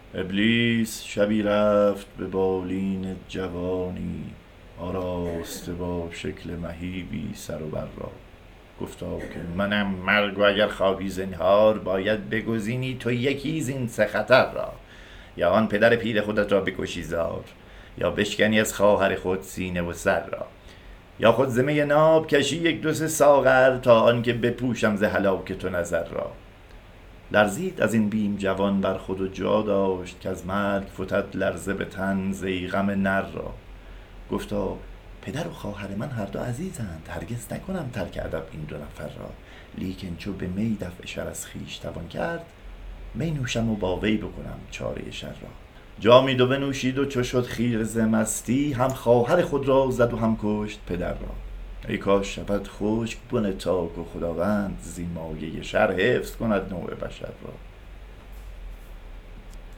ابلیس شبی رفت به بالین جوانی، آراسته با شکل مهیبی سر و بر را. گفتا که منم مرگ و اگر خواهی زنهار، باید بگزینی تو یکی زین سه خطر را. یا آن پدر پیر خودت را بکشی زار، یا بشکنی از خواهر خود سینه و سر را. یا خود ز می ناب کشی یک دو سه ساغر، تا آنکه بپوشم ز هلاک تو نظر را. لرزید از این بیم جوان بر خود و جا داشت، که از مرگ فتد لرزه به تن زی غم نر را. گفتا پدر و خواهر من هر دو عزیزند، هرگز نکنم ترک ادب این دو نفر را. لیکن چو به می دفع شر از خویش توان کرد، می نوشم و با وی بکنم چاره شر را. جامی دو بنوشید و چو شد خیره ز مستی، هم خواهر خود را زد و هم کشت پدر را. ای کاش شود خشک بن تاک و خداوند، زین مایه شر حفظ کند نوع بشر را.